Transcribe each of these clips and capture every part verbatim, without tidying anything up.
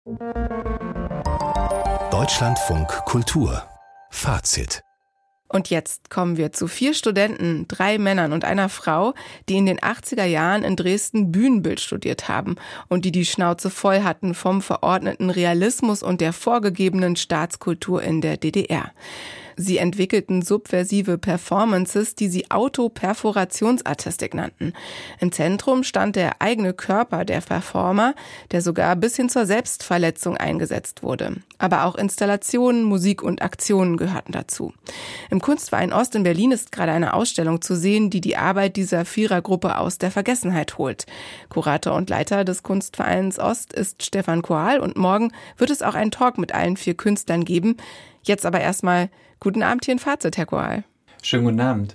Deutschlandfunk Kultur Fazit. Und jetzt kommen wir zu vier Studenten, drei Männern und einer Frau, die in den achtziger Jahren in Dresden Bühnenbild studiert haben und die die Schnauze voll hatten vom verordneten Realismus und der vorgegebenen Staatskultur in der D D R. Sie entwickelten subversive Performances, die sie Autoperforationsartistik nannten. Im Zentrum stand der eigene Körper der Performer, der sogar bis hin zur Selbstverletzung eingesetzt wurde. Aber auch Installationen, Musik und Aktionen gehörten dazu. Im Kunstverein Ost in Berlin ist gerade eine Ausstellung zu sehen, die die Arbeit dieser Vierergruppe aus der Vergessenheit holt. Kurator und Leiter des Kunstvereins Ost ist Stefan Koal und morgen wird es auch einen Talk mit allen vier Künstlern geben. Jetzt aber erstmal guten Abend hier in Fazit, Herr Koal. Schönen guten Abend.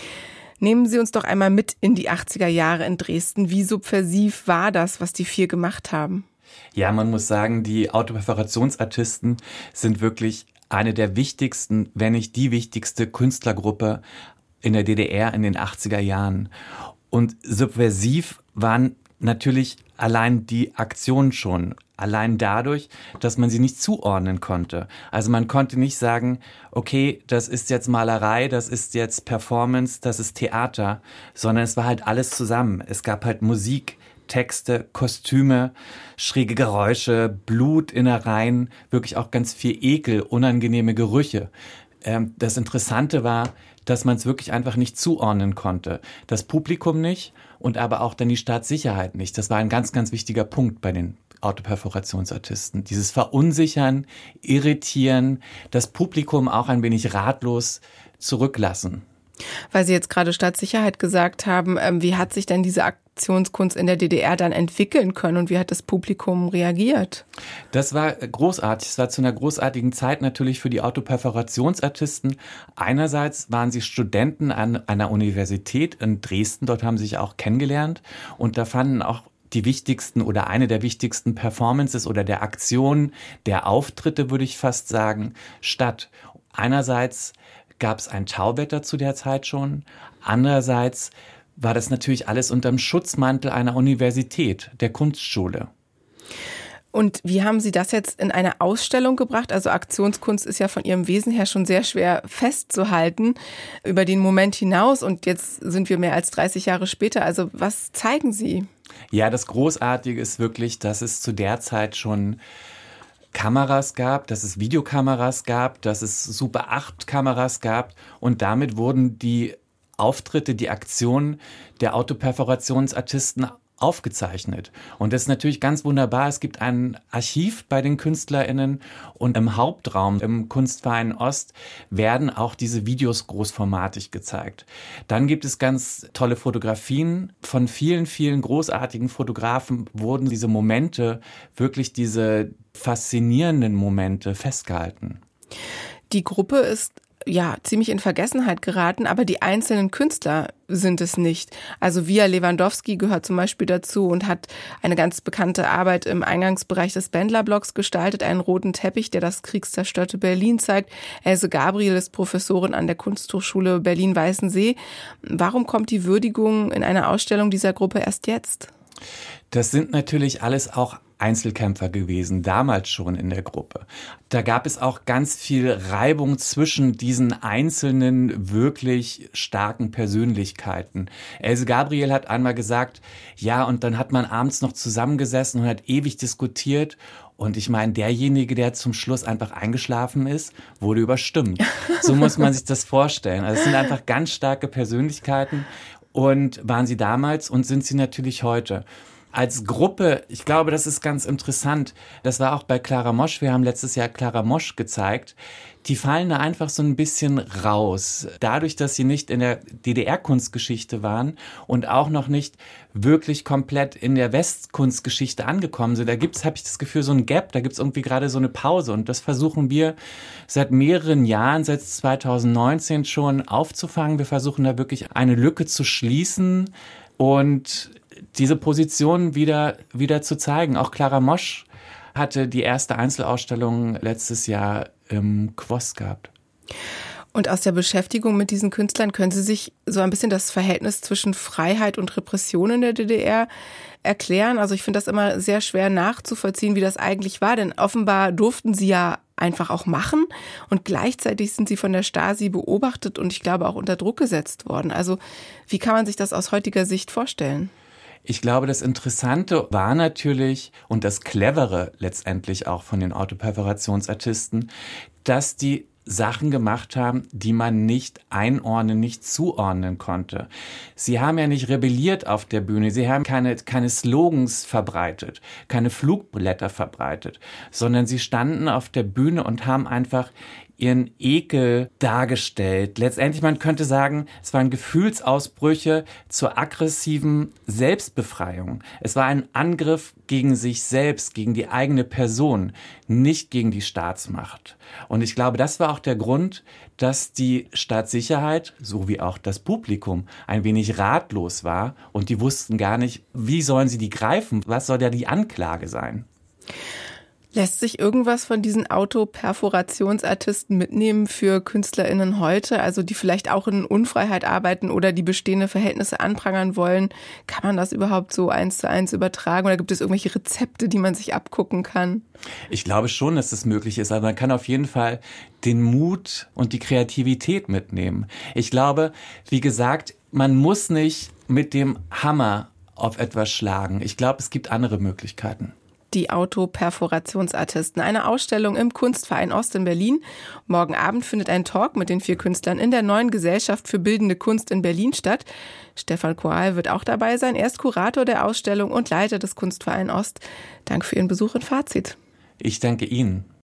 Nehmen Sie uns doch einmal mit in die achtziger Jahre in Dresden. Wie subversiv war das, was die vier gemacht haben? Ja, man muss sagen, die Autoperforationsartisten sind wirklich eine der wichtigsten, wenn nicht die wichtigste Künstlergruppe in der D D R in den achtziger Jahren. Und subversiv waren natürlich allein die Aktionen schon. Allein dadurch, dass man sie nicht zuordnen konnte. Also man konnte nicht sagen, okay, das ist jetzt Malerei, das ist jetzt Performance, das ist Theater, sondern es war halt alles zusammen. Es gab halt Musik, Texte, Kostüme, schräge Geräusche, Blut, Innereien, wirklich auch ganz viel Ekel, unangenehme Gerüche. Ähm, das Interessante war, dass man es wirklich einfach nicht zuordnen konnte. Das Publikum nicht und aber auch dann die Staatssicherheit nicht. Das war ein ganz, ganz wichtiger Punkt bei den Autoperforationsartisten. Dieses Verunsichern, Irritieren, das Publikum auch ein wenig ratlos zurücklassen. Weil Sie jetzt gerade Staatssicherheit gesagt haben, wie hat sich denn diese Aktionskunst in der D D R dann entwickeln können und wie hat das Publikum reagiert? Das war großartig. Es war zu einer großartigen Zeit natürlich für die Autoperforationsartisten. Einerseits waren sie Studenten an einer Universität in Dresden. Dort haben sie sich auch kennengelernt und da fanden auch die wichtigsten oder eine der wichtigsten Performances oder der Aktionen, der Auftritte, würde ich fast sagen, statt. Einerseits gab es ein Tauwetter zu der Zeit schon, andererseits war das natürlich alles unterm Schutzmantel einer Universität, der Kunstschule. Und wie haben Sie das jetzt in eine Ausstellung gebracht? Also Aktionskunst ist ja von ihrem Wesen her schon sehr schwer festzuhalten über den Moment hinaus und jetzt sind wir mehr als dreißig Jahre später. Also was zeigen Sie? Ja, das Großartige ist wirklich, dass es zu der Zeit schon Kameras gab, dass es Videokameras gab, dass es Super acht Kameras gab und damit wurden die Auftritte, die Aktionen der Autoperforationsartisten aufgezeichnet. Und das ist natürlich ganz wunderbar. Es gibt ein Archiv bei den KünstlerInnen und im Hauptraum im Kunstverein Ost werden auch diese Videos großformatig gezeigt. Dann gibt es ganz tolle Fotografien. Von vielen, vielen großartigen Fotografen wurden diese Momente, wirklich diese faszinierenden Momente festgehalten. Die Gruppe ist ja ziemlich in Vergessenheit geraten, aber die einzelnen Künstler sind es nicht. Also Via Lewandowski gehört zum Beispiel dazu und hat eine ganz bekannte Arbeit im Eingangsbereich des Bendler-Blocks gestaltet, einen roten Teppich, der das kriegszerstörte Berlin zeigt. Else Gabriel ist Professorin an der Kunsthochschule Berlin-Weißensee. Warum kommt die Würdigung in einer Ausstellung dieser Gruppe erst jetzt? Das sind natürlich alles auch Einzelkämpfer gewesen, damals schon in der Gruppe. Da gab es auch ganz viel Reibung zwischen diesen einzelnen, wirklich starken Persönlichkeiten. Else Gabriel hat einmal gesagt, ja, und dann hat man abends noch zusammengesessen und hat ewig diskutiert. Und ich meine, derjenige, der zum Schluss einfach eingeschlafen ist, wurde überstimmt. So muss man sich das vorstellen. Also es sind einfach ganz starke Persönlichkeiten und waren sie damals und sind sie natürlich heute. Als Gruppe, ich glaube, das ist ganz interessant, das war auch bei Clara Mosch, wir haben letztes Jahr Clara Mosch gezeigt, die fallen da einfach so ein bisschen raus. Dadurch, dass sie nicht in der D D R-Kunstgeschichte waren und auch noch nicht wirklich komplett in der Westkunstgeschichte angekommen sind, da gibt's, habe ich das Gefühl, so ein Gap, da gibt's irgendwie gerade so eine Pause und das versuchen wir seit mehreren Jahren, seit zwanzig neunzehn schon aufzufangen. Wir versuchen da wirklich eine Lücke zu schließen und diese Position wieder, wieder zu zeigen. Auch Clara Mosch hatte die erste Einzelausstellung letztes Jahr im Quoss gehabt. Und aus der Beschäftigung mit diesen Künstlern können Sie sich so ein bisschen das Verhältnis zwischen Freiheit und Repression in der D D R erklären? Also ich finde das immer sehr schwer nachzuvollziehen, wie das eigentlich war, denn offenbar durften Sie ja einfach auch machen und gleichzeitig sind Sie von der Stasi beobachtet und ich glaube auch unter Druck gesetzt worden. Also wie kann man sich das aus heutiger Sicht vorstellen? Ich glaube, das Interessante war natürlich und das Clevere letztendlich auch von den Autoperforationsartisten, dass die Sachen gemacht haben, die man nicht einordnen, nicht zuordnen konnte. Sie haben ja nicht rebelliert auf der Bühne, sie haben keine, keine Slogans verbreitet, keine Flugblätter verbreitet, sondern sie standen auf der Bühne und haben einfach ihren Ekel dargestellt. Letztendlich, man könnte sagen, es waren Gefühlsausbrüche zur aggressiven Selbstbefreiung. Es war ein Angriff gegen sich selbst, gegen die eigene Person, nicht gegen die Staatsmacht. Und ich glaube, das war auch der Grund, dass die Staatssicherheit, so wie auch das Publikum, ein wenig ratlos war und die wussten gar nicht, wie sollen sie die greifen, was soll da die Anklage sein. Lässt sich irgendwas von diesen Autoperforationsartisten mitnehmen für KünstlerInnen heute, also die vielleicht auch in Unfreiheit arbeiten oder die bestehende Verhältnisse anprangern wollen? Kann man das überhaupt so eins zu eins übertragen oder gibt es irgendwelche Rezepte, die man sich abgucken kann? Ich glaube schon, dass das möglich ist, aber man kann auf jeden Fall den Mut und die Kreativität mitnehmen. Ich glaube, wie gesagt, man muss nicht mit dem Hammer auf etwas schlagen. Ich glaube, es gibt andere Möglichkeiten. Die Autoperforationsartisten. Eine Ausstellung im Kunstverein Ost in Berlin. Morgen Abend findet ein Talk mit den vier Künstlern in der Neuen Gesellschaft für Bildende Kunst in Berlin statt. Stefan Koal wird auch dabei sein. Er ist Kurator der Ausstellung und Leiter des Kunstvereins Ost. Danke für Ihren Besuch in Fazit. Ich danke Ihnen.